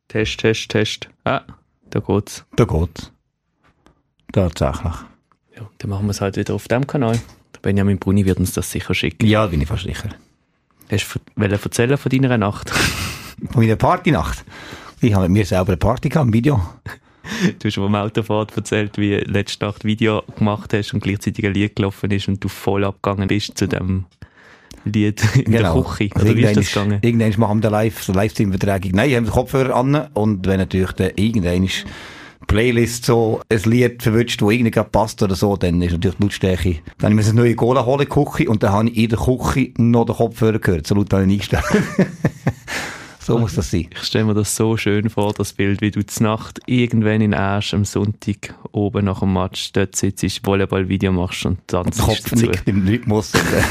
Test, Test, Test. Ah, da geht's. Da geht's. Tatsächlich. Ja, dann machen wir es halt wieder auf dem Kanal. Der Benjamin Bruni wird uns das sicher schicken. Ja, bin ich fast sicher. Hast du erzählen von deiner Nacht? Von meiner Partynacht. Ich habe mit mir selber eine Party gehabt, ein Video. Du hast vom Autofahrt erzählt, wie du letzte Nacht Video gemacht hast und gleichzeitig ein Lied gelaufen ist und du voll abgegangen bist zu dem Lied in der Küche. Oder wie ist das gegangen? Irgendwann machen wir eine Livestream-Übertragung. Nein, haben den Kopfhörer an und wenn natürlich dann irgendwann Playlist so ein Lied verwünscht, das irgendwie passt oder so, dann ist natürlich die Lautstärke. Dann habe ich mir eine neue Cola holen in der Küche und dann habe ich in der Küche noch den Kopfhörer gehört. So laut habe ich eingestellt. So muss das sein. Ich stelle mir das so schön vor, das Bild, wie du zur Nacht irgendwann in Asch am Sonntag oben nach dem Match dort sitzt, Volleyball-Video machst und tanzt. Der Kopf nickt im Rhythmus.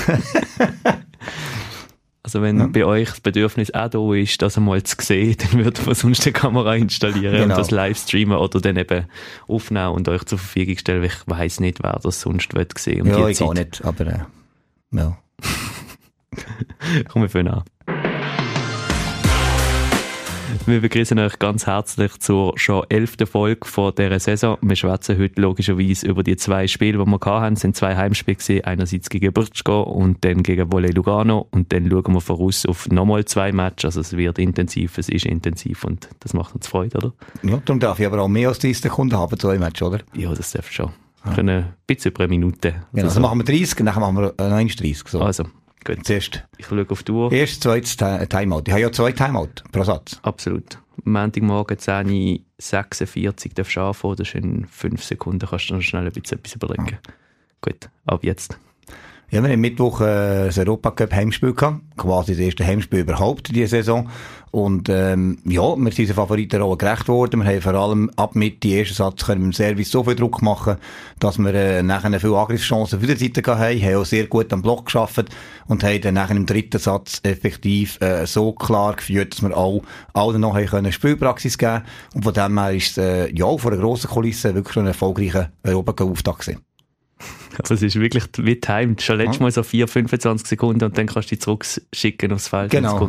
Also wenn bei euch das Bedürfnis auch da ist, das einmal zu sehen, dann würde man sonst eine Kamera installieren und das live streamen oder dann eben aufnehmen und euch zur Verfügung stellen. Ich weiss nicht, wer das sonst sehen will. Ja, ich auch nicht, aber ja. Kommen wir vorhin an. Wir begrüßen euch ganz herzlich zur schon 11. Folge von dieser Saison. Wir schwätzen heute logischerweise über die 2 Spiele, die wir hatten. Es sind 2 Heimspiele gewesen, einerseits gegen Brčko und dann gegen Volley Lugano. Und dann schauen wir voraus auf nochmal 2 Matches. Also es wird intensiv, es ist intensiv und das macht uns Freude, oder? Ja, darum darf ich aber auch mehr als 30 Sekunden haben, 2 Matches, oder? Ja, das darf schon. Wir können ein bisschen über eine Minute. Genau, also machen wir 30, dann machen wir 30. So. Also. Gut. Zuerst. Ich schaue auf die Uhr. Erst zweites Timeout. Ich habe ja 2 Timeout pro Satz. Absolut. Montagmorgen 10.46 darfst du anfangen. Das ist in 5 Sekunden. Kannst du noch schnell etwas überlegen. Gut, ab jetzt. Ja, wir haben Mittwoch das Europacup-Heimspiel gehabt. Quasi das erste Heimspiel überhaupt in dieser Saison. Und ja, wir sind unseren Favoriten auch gerecht worden. Wir haben vor allem ab Mitte ersten Satz können wir im Service so viel Druck machen, dass wir nachher viele Angriffschancen für die Seite gehabt haben. Haben auch sehr gut am Block gearbeitet und haben dann nachher im dritten Satz effektiv so klar geführt, dass wir auch allen noch können Spielpraxis geben. Und von dem her ist es ja vor einer grossen Kulisse wirklich ein erfolgreicher Europacup-Auftakt gewesen. Also es ist wirklich wie timed. Schon letztes Mal so 4-25 Sekunden und dann kannst du dich zurückschicken aufs Feld. Genau.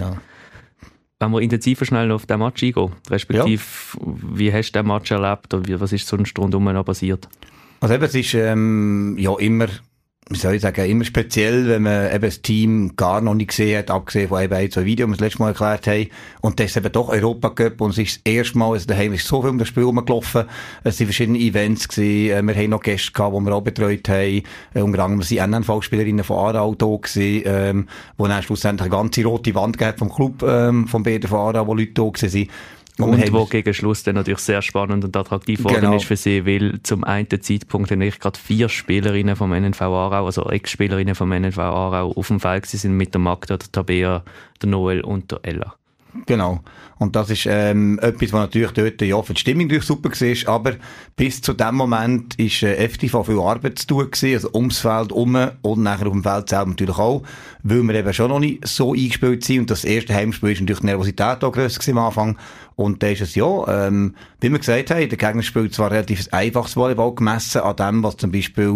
Wenn wir intensiver schnell auf den Match eingehen, respektive wie hast du den Match erlebt oder was ist sonst rundum noch passiert? Also eben, es ist ja immer, wie soll ich sagen, immer speziell, wenn man eben das Team gar noch nicht gesehen hat, abgesehen von eben 2 Videos, die wir das letzte Mal erklärt haben. Und das ist eben doch Europacup und es ist das erste Mal, also daheim ist so viel um das Spiel rumgelaufen. Es sind verschiedene Events gewesen. Wir haben noch Gäste gehabt, die wir auch betreut haben. Unter anderem sind NNV-Spielerinnen von Aarau da gewesen, wo dann schlussendlich eine ganze rote Wand gab vom Club, vom BDV Aarau, wo Leute da waren. Und wo gegen Schluss dann natürlich sehr spannend und attraktiv geworden ist für sie, weil zum einen Zeitpunkt dann gerade 4 Spielerinnen vom NNV Aarau, also Ex-Spielerinnen vom NNV Aarau auf dem Feld sind mit der Magda, der Tabea, der Noel und der Ella. Genau. Und das ist etwas, was natürlich dort für die Stimmung natürlich super war, aber bis zu dem Moment ist FTV viel Arbeit zu tun gewesen, also ums Feld herum und nachher auf dem Feld selber natürlich auch, weil wir eben schon noch nicht so eingespielt sind und das erste Heimspiel ist natürlich die Nervosität auch grösser am Anfang und da ist es wie wir gesagt haben, der Gegner spielt zwar relativ einfaches Volleyball gemessen an dem, was zum Beispiel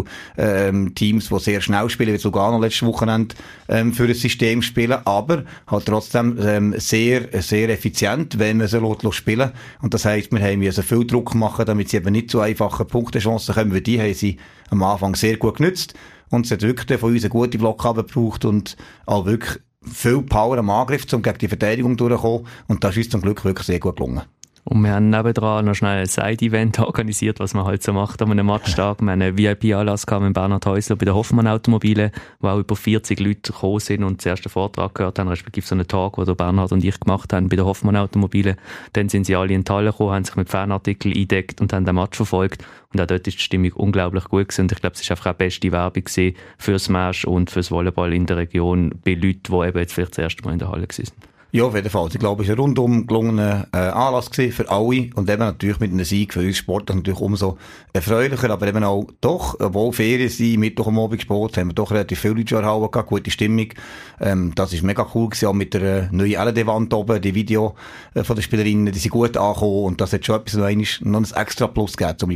Teams, die sehr schnell spielen, wie Lugano letztes Wochenende für ein System spielen, aber halt trotzdem sehr, sehr effizient, wenn man sie spielen. Und das heisst, wir haben also viel Druck machen, damit sie eben nicht so einfache Punktechancen kommen, weil die haben sie am Anfang sehr gut genützt. Und es hat wirklich von uns eine gute Blockade gebraucht und auch wirklich viel Power am Angriff, um gegen die Verteidigung durchzukommen. Und das ist uns zum Glück wirklich sehr gut gelungen. Und wir haben nebendran noch schnell ein Side-Event organisiert, was man halt so macht an einem Matchtag. Wir haben einen VIP-Anlass mit Bernhard Häusler bei der Hoffmann Automobile, wo auch über 40 Leute gekommen sind und den ersten Vortrag gehört haben, respektive so einen Tag, den Bernhard und ich gemacht haben bei der Hoffmann Automobile. Dann sind sie alle in die Halle gekommen, haben sich mit Fanartikeln eingedeckt und haben den Match verfolgt. Und auch dort ist die Stimmung unglaublich gut gewesen. Und ich glaube, es ist einfach auch die beste Werbung gewesen fürs Match und fürs Volleyball in der Region bei Leuten, die eben jetzt vielleicht das erste Mal in der Halle waren. Ja, auf jeden Fall. Ich glaube, es war ein rundum gelungener Anlass für alle und eben natürlich mit einem Sieg für uns Sportler natürlich umso erfreulicher, aber eben auch doch, obwohl Ferien sind, Mittwoch am Abend Sport, haben wir doch relativ viele Leute schon erhalten gehabt, gute Stimmung. Das ist mega cool gewesen, auch mit der neuen LED-Wand oben, die Video von den Spielerinnen, die sind gut angekommen und das hat schon etwas noch ein extra Plus gegeben zum Event.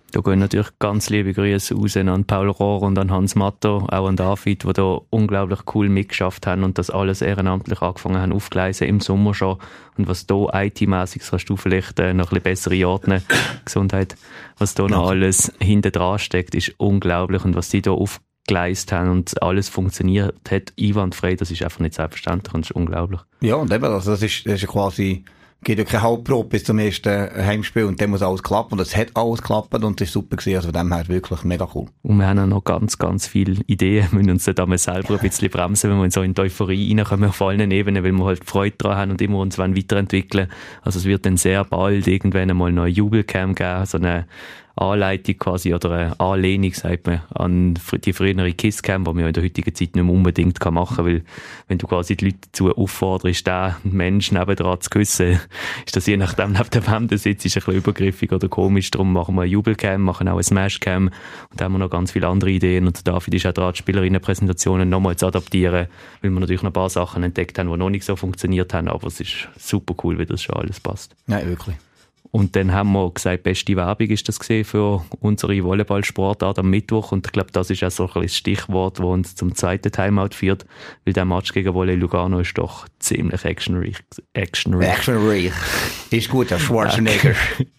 Da gehen natürlich ganz liebe Grüße raus an Paul Rohr und an Hans Matto, auch an David, die da unglaublich cool mitgeschafft haben und das alles ehrenamtlich angefangen haben aufgleisen im Sommer schon. Und was da IT-mässig, kannst du vielleicht noch ein bisschen besser einordnen, Gesundheit, was da noch alles hinten dran steckt, ist unglaublich. Und was die da aufgeleistet haben und alles funktioniert hat, einwandfrei, das ist einfach nicht selbstverständlich und das ist unglaublich. Ja, und eben, also das ist quasi... geht ja keine Halbprobe bis zum ersten Heimspiel und dann muss alles klappen und es hat alles geklappt und das war super gewesen, also von dem her wirklich mega cool. Und wir haben auch noch ganz, ganz viele Ideen, wir müssen uns dann einmal selber ein bisschen bremsen, wenn wir in so in die Euphorie reinkommen auf allen Ebenen, weil wir halt Freude daran haben und immer uns weiterentwickeln. Also es wird dann sehr bald irgendwann einmal noch ein Jubelcam geben, so eine Anleitung quasi oder eine Anlehnung, sagt man, an die frühere Kisscam, die man ja in der heutigen Zeit nicht mehr unbedingt machen kann, weil wenn du quasi die Leute dazu aufforderst, den Menschen nebendran zu küssen, ist das je nachdem, neben wem du sitzt, ist ein bisschen übergriffig oder komisch. Darum machen wir eine Jubelcam, machen auch eine Smashcam und da haben wir noch ganz viele andere Ideen und David ist auch dran, die Spielerinnenpräsentationen nochmal zu adaptieren, weil wir natürlich noch ein paar Sachen entdeckt haben, die noch nicht so funktioniert haben, aber es ist super cool, wie das schon alles passt. Ja, wirklich. Und dann haben wir gesagt, beste Werbung ist das gesehen für unsere Volleyballsportart am Mittwoch. Und ich glaube, das ist auch so ein bisschen das Stichwort, das uns zum zweiten Timeout führt. Weil der Match gegen Volley Lugano ist doch ziemlich actionreich. Actionreich. Ist gut, der Schwarzenegger.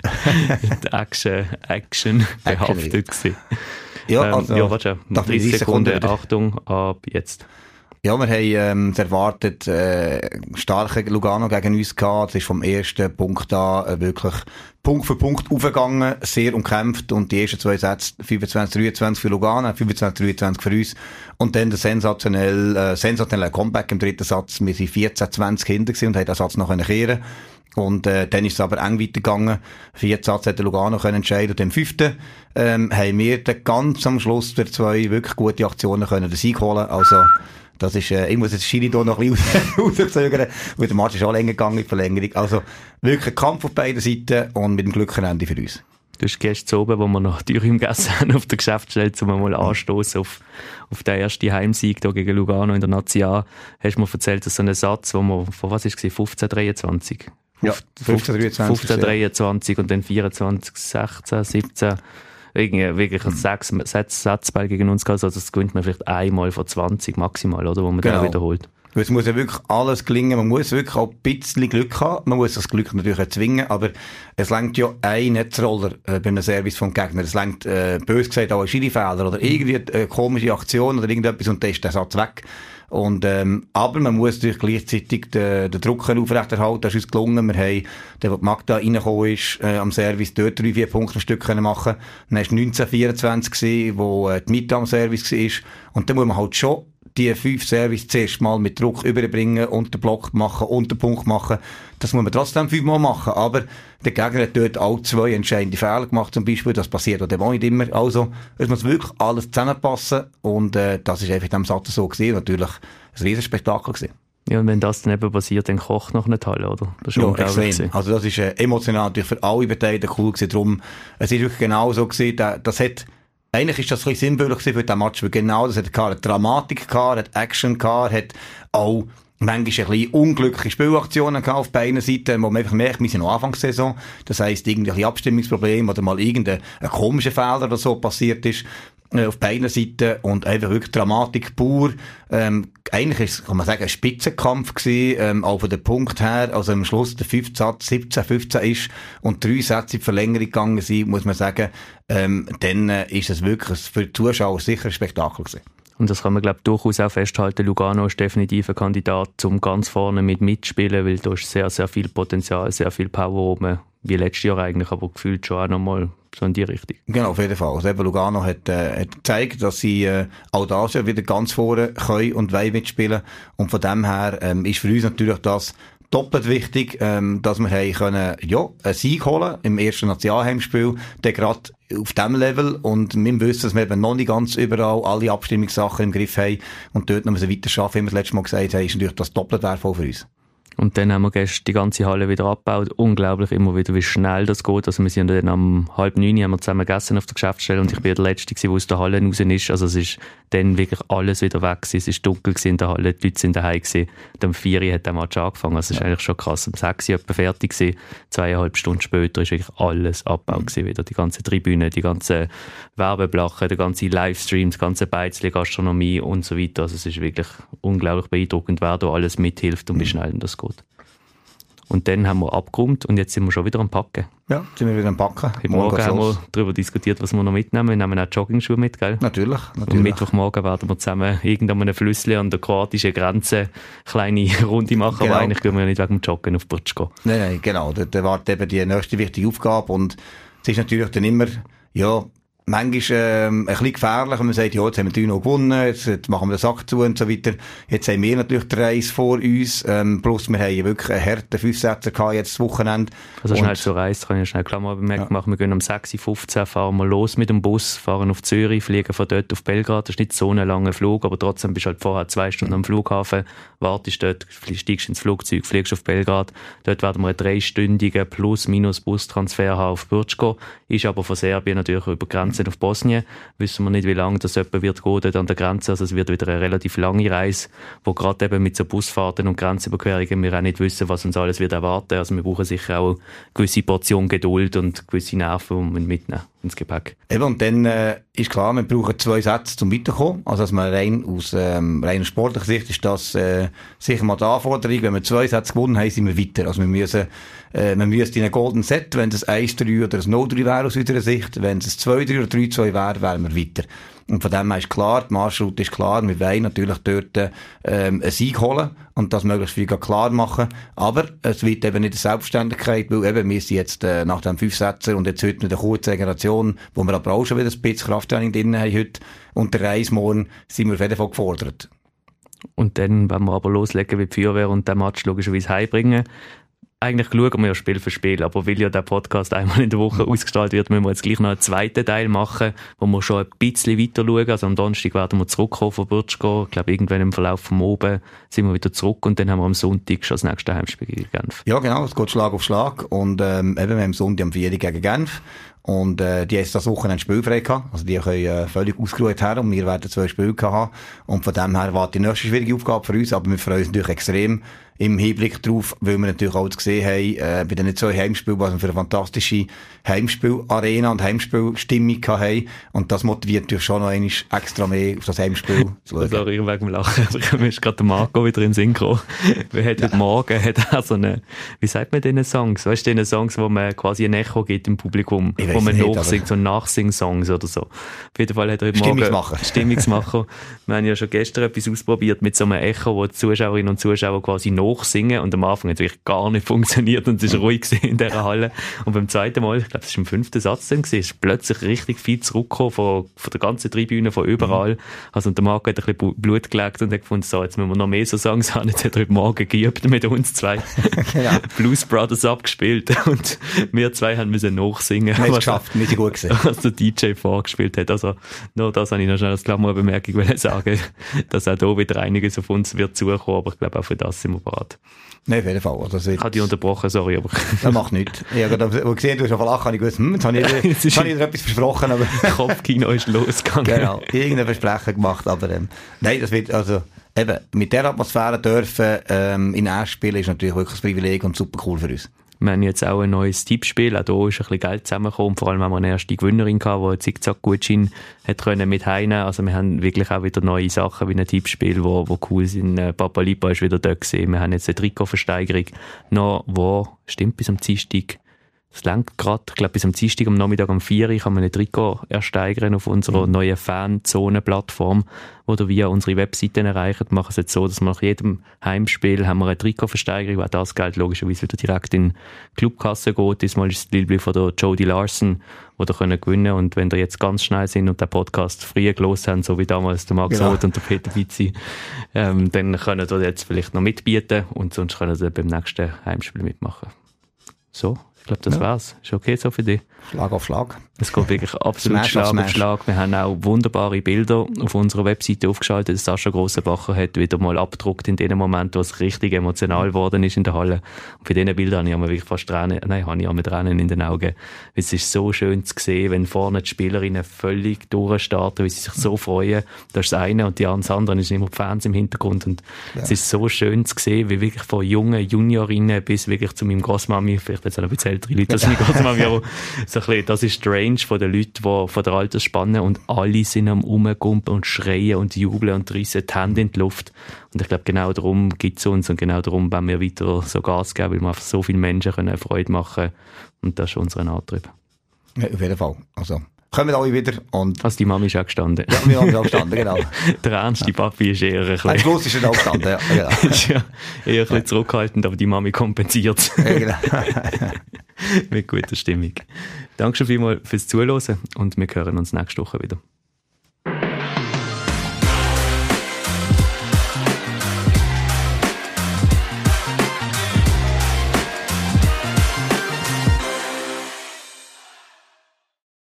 Action behaftet gewesen. Ja, also, ja, warte, 30 Sekunden, Achtung, ab jetzt. Ja, wir haben erwartet starke Lugano gegen uns gehabt. Es ist vom ersten Punkt an wirklich Punkt für Punkt aufgegangen, sehr umkämpft und die ersten zwei Sätze 25-23 für Lugano, 25-23 für uns und dann der sensationelle Comeback im dritten Satz. Wir sind 14-20 hinter gewesen und haben den Satz noch kehren. Und dann ist es aber eng weitergegangen. 4 Satz hätte Lugano können entscheiden und im 5. haben wir dann ganz am Schluss für 2 wirklich gute Aktionen können den Sieg holen. Also das ist, ich muss jetzt Schiri hier noch ein bisschen rauszögern, weil der Match ist auch länger gegangen in die Verlängerung. Also wirklich ein Kampf auf beiden Seiten und mit dem Glück ein Ende für uns. Du hast gestern oben, wo wir noch Dürüm gegessen haben, auf der Geschäftsstelle, um mal anstoßen auf den ersten Heimsieg hier gegen Lugano in der Nazi A, hast du mir erzählt, dass so ein Satz, wo wir, von was war es, 15-23? Ja, 15-23 und dann 24-16, 17... wirklich ein Satzball gegen uns gehabt, also das gewinnt man vielleicht einmal von 20 maximal, oder, wo man dann wiederholt. Es muss ja wirklich alles gelingen, man muss wirklich auch ein bisschen Glück haben, man muss das Glück natürlich erzwingen, aber es reicht ja ein Netzroller bei einem Service vom Gegner, es reicht bös gesagt auch ein Schiri-Fehler oder irgendwie eine komische Aktion oder irgendetwas und dann ist der Satz weg. Und, aber man muss natürlich gleichzeitig den Druck aufrechterhalten. Das ist uns gelungen. Wir haben, der, wo Magda reingekommen ist, am Service dort 3-4 Punkte ein Stück machen. Dann war es 19-24 gewesen, wo die Mitte am Service war. Und dann muss man halt schon die 5 Service zuerst mal mit Druck überbringen und den Block machen und den Punkt machen. Das muss man trotzdem 5 Mal machen. Aber der Gegner hat dort auch 2 entscheidende Fehler gemacht, zum Beispiel. Das passiert auch nicht immer. Also, es muss wirklich alles zusammenpassen. Und, das ist einfach in diesem Satz so gewesen. Natürlich ein Riesenspektakel gewesen. Ja, und wenn das dann eben passiert, dann kocht noch eine Halle, oder? Das ist ja, extrem. Also, das ist emotional natürlich für alle Beteiligten cool gewesen. Darum, es ist wirklich genau so gewesen, das hat, eigentlich ist das ein bisschen sinnbildlich für diesen Match, weil genau das hat Dramatik gehabt, hat Action gehabt, hat auch manchmal ein bisschen unglückliche Spielaktionen gehabt auf beiden Seiten, wo man einfach merkt, wir sind noch Anfangssaison. Das heisst, irgendwelche Abstimmungsprobleme oder mal irgendein komischer Fehler oder so passiert ist, auf beiden Seiten und einfach wirklich Dramatik pur. Eigentlich ist es, kann man sagen, ein Spitzenkampf gewesen, auch von dem Punkt her, also am Schluss der 5. Satz 17-15 ist und 3 Sätze in die Verlängerung gegangen sind, muss man sagen, dann ist es wirklich für die Zuschauer sicher ein Spektakel gewesen. Und das kann man, glaube ich, durchaus auch festhalten. Lugano ist definitiv ein Kandidat, zum ganz vorne mitspielen, weil da ist sehr, sehr viel Potenzial, sehr viel Power oben, wie letztes Jahr eigentlich, aber gefühlt schon auch nochmal so in die Richtung. Genau, auf jeden Fall. Also eben Lugano hat gezeigt, dass sie auch das Jahr wieder ganz vorne können und wollen mitspielen. Und von dem her ist für uns natürlich das doppelt wichtig, dass wir können, ja, einen Sieg holen im ersten Nationalheimspiel, der gerade auf diesem Level und wir wissen, dass wir eben noch nicht ganz überall alle Abstimmungssachen im Griff haben und dort noch weiter schaffen, wie wir das letzte Mal gesagt haben, ist natürlich das doppelt wertvoll für uns. Und dann haben wir gestern die ganze Halle wieder abgebaut. Unglaublich immer wieder, wie schnell das geht. Also wir sind dann um 8:30 haben wir zusammen gegessen auf der Geschäftsstelle und ich bin der Letzte gewesen, der aus der Halle raus ist. Also es ist dann wirklich alles wieder weg gewesen. Es ist dunkel in der Halle, die Leute sind daheim gewesen. Und um 4 Uhr hat der Match angefangen. Also es ist eigentlich schon krass. Um 6 Uhr etwa fertig gewesen. 2,5 Stunden später ist wirklich alles abgebaut gewesen wieder. Die ganze Tribüne, die ganze Werbeblache, der ganze Livestream, das ganze Beizli, Gastronomie und so weiter. Also es ist wirklich unglaublich beeindruckend, wer da alles mithilft und wie schnell das geht. Und dann haben wir abgeräumt und jetzt sind wir schon wieder am Packen. Ja, sind wir wieder am Packen. Heute Morgen haben wir darüber diskutiert, was wir noch mitnehmen. Wir nehmen auch Joggingschuhe mit, gell? Natürlich. Am Mittwochmorgen werden wir zusammen irgendeinem Flüssli an der kroatischen Grenze eine kleine Runde machen, genau. Aber eigentlich gehen wir ja nicht wegen dem Joggen auf Brutsch gehen. Nein, genau. Da wartet eben die nächste wichtige Aufgabe und es ist natürlich dann immer, ja, manchmal ein bisschen gefährlich, wenn man sagt, ja, jetzt haben wir 3 noch gewonnen, jetzt machen wir den Sack zu und so weiter. Jetzt haben wir natürlich 3 Reis vor uns, plus wir haben wirklich einen harten 5-Sätzer gehabt, jetzt das Wochenende. Also schnell zur Reise, kann ich schnell Klammer bemerken machen. Wir gehen um 6:15 Uhr, fahren wir los mit dem Bus, fahren auf Zürich, fliegen von dort auf Belgrad. Das ist nicht so ein langer Flug, aber trotzdem bist du halt vorher 2 Stunden am Flughafen, wartest dort, steigst ins Flugzeug, fliegst auf Belgrad. Dort werden wir einen 3-stündigen Plus-Minus-Bustransfer haben auf Brčko. Ist aber von Serbien natürlich über Grenzen auf Bosnien. Wissen wir nicht, wie lange das etwa wird gehen dort an der Grenze. Also es wird wieder eine relativ lange Reise, wo gerade eben mit so Busfahrten und Grenzüberquerungen wir auch nicht wissen, was uns alles wird erwarten. Also wir brauchen sicher auch eine gewisse Portion Geduld und gewisse Nerven, die wir mitnehmen ins Gepäck. Eben, und dann ist klar, wir brauchen 2 Sätze zum Weiterkommen. Also rein aus reiner sportlicher Sicht ist das sicher mal die Anforderung. Wenn wir 2 Sätze gewonnen haben, sind wir weiter. Also wir müssen in einem Golden Set, wenn es ein 1-3 oder ein 0-3 wäre aus unserer Sicht, wenn es ein 2-3 oder 3-2 wäre, wären wir weiter. Und von dem her ist klar, die Marschroute ist klar, wir wollen natürlich dort einen Sieg holen und das möglichst viel klar machen. Aber es wird eben nicht eine Selbstständigkeit, weil eben wir sind jetzt nach dem 5-Sätzer und jetzt heute mit der kurzen Generation, wo wir aber auch schon wieder ein bisschen Krafttraining drin haben heute und der Reise morgen, sind wir auf jeden Fall gefordert. Und dann, wenn wir aber loslegen wie die Feuerwehr und den Match logischerweise heimbringen, eigentlich schauen wir ja Spiel für Spiel, aber weil ja der Podcast einmal in der Woche ausgestrahlt wird, müssen wir jetzt gleich noch einen zweiten Teil machen, wo wir schon ein bisschen weiter schauen. Also am Donnerstag werden wir zurückkommen von Brčko. Ich glaube, irgendwann im Verlauf vom Oben sind wir wieder zurück und dann haben wir am Sonntag schon das nächste Heimspiel gegen Genf. Ja, genau, es geht Schlag auf Schlag und eben, wir haben am Sonntag am 4 gegen Genf. Und die haben das Wochenende spielfrei gehabt. Also die können völlig ausgeruht her und wir werden 2 Spiele haben. Und von dem her war die nächste schwierige Aufgabe für uns, aber wir freuen uns natürlich extrem im Hinblick darauf, weil wir natürlich auch gesehen haben, bei den 2 Heimspielen, was wir für eine fantastische Heimspielarena und Heimspielstimmung haben. Und das motiviert natürlich schon noch einmal extra mehr auf das Heimspiel zu schauen. Sorry, wegen dem Lachen. Mir ist gerade der Marco wieder in den Sinn gekommen. Heute Morgen hat er so eine, wie sagt man diesen Songs? Weißt du, diesen Songs, wo man quasi ein Echo gibt im Publikum, wo man nachsingt, so Nachsing-Songs oder so. Auf jeden Fall hat er heute Morgen Stimmungsmacher. Wir haben ja schon gestern etwas ausprobiert mit so einem Echo, wo die Zuschauerinnen und Zuschauer quasi nachsingen und am Anfang hat es wirklich gar nicht funktioniert und es war ruhig in dieser Halle. Und beim zweiten Mal, ich glaube, es war im 5. Satz dann gewesen, ist plötzlich richtig viel zurückgekommen von der ganzen Tribüne, von überall. Also und der Marco hat ein bisschen Blut gelegt und hat gefunden, so, jetzt müssen wir noch mehr so Songs haben. Jetzt hat er heute Morgen geübt mit uns 2 ja. Blues Brothers abgespielt und wir 2 haben müssen nachsingen. Wir haben es geschafft, nicht gut gesehen. Was der DJ vorgespielt hat. Also nur das habe ich noch schnell als Klammerbemerkung sagen, dass auch da wieder einiges auf uns wird zukommen, aber ich glaube auch für das sind wir bereit. Nein, auf jeden Fall. Also ich habe dich unterbrochen, sorry. Aber das macht nichts. Ich habe gerade gesehen, du hast auf Lachen, habe ich gewusst, jetzt habe ich dir etwas versprochen. Aber Kopfkino ist losgegangen. Genau, irgendein Versprechen gemacht, aber nein, das wird, also eben, mit der Atmosphäre dürfen in Asch spielen, ist natürlich wirklich ein Privileg und super cool für uns. Wir haben jetzt auch ein neues Tippspiel. Auch da ist ein bisschen Geld zusammengekommen. Vor allem haben wir eine erste Gewinnerin gehabt, die einen Zickzack-Gutschein hat können mit heimnehmen. Also wir haben wirklich auch wieder neue Sachen wie ein Tippspiel, wo cool sind. Papa Lipa ist wieder da gewesen. Wir haben jetzt eine Trikotversteigerung noch, wo, stimmt, bis am Dienstag. Das lenkt gerade. Ich glaube, bis am Dienstag am Nachmittag um 4 Uhr kann man ein Trikot ersteigern auf unserer neuen Fanzone-Plattform, wo ihr via unsere Webseiten erreicht. Wir machen es jetzt so, dass wir nach jedem Heimspiel haben wir eine Trikotversteigerung, weil das Geld logischerweise wieder direkt in die Clubkasse geht. Diesmal ist das Lilby von der Jodie Larson, die ihr gewinnen könnt. Und wenn ihr jetzt ganz schnell sind und den Podcast früh gelost haben, so wie damals der Max Roth und der Peter Bizzi, dann könnt ihr jetzt vielleicht noch mitbieten und sonst könnt ihr beim nächsten Heimspiel mitmachen. So. Ich glaube, das war's. Ist okay so für dich? Schlag auf Schlag. Es geht wirklich absolut Schlag auf Schlag. Wir haben auch wunderbare Bilder auf unserer Webseite aufgeschaltet. Sascha Grossenbacher hat wieder mal abgedruckt in dem Moment, wo es richtig emotional geworden ist in der Halle. Und für diese Bilder habe ich wirklich fast Tränen in den Augen. Es ist so schön zu sehen, wenn vorne die Spielerinnen völlig durchstarten, wie sie sich so freuen. Das ist das eine und das andere ist immer die Fans im Hintergrund. Und es ist so schön zu sehen, wie wirklich von jungen Juniorinnen bis wirklich zu meinem Grossmami, vielleicht jetzt auch ein bisschen ältere Leute als meine Grossmami, aber so ein bisschen, das ist die Range von den Leuten, die von der Altersspanne, und alle sind am Rumgumpen und schreien und jubeln und reissen die Hände in die Luft. Und ich glaube, genau darum gibt es uns und genau darum wollen wir weiter so Gas geben, weil wir einfach so vielen Menschen können Freude machen können. Und das ist unser Antrieb. Ja, auf jeden Fall. Also, kommen alle wieder. Und also die Mami ist auch gestanden. Ja, meine Mami ist auch gestanden, genau. Der ernste Papi ist eher ein bisschen... Am Schluss ist er auch gestanden, ja. Genau. Ist ja eher ein bisschen zurückhaltend, aber die Mami kompensiert es. Ja, genau. Mit guter Stimmung. Danke schon vielmals fürs Zuhören und wir hören uns nächste Woche wieder.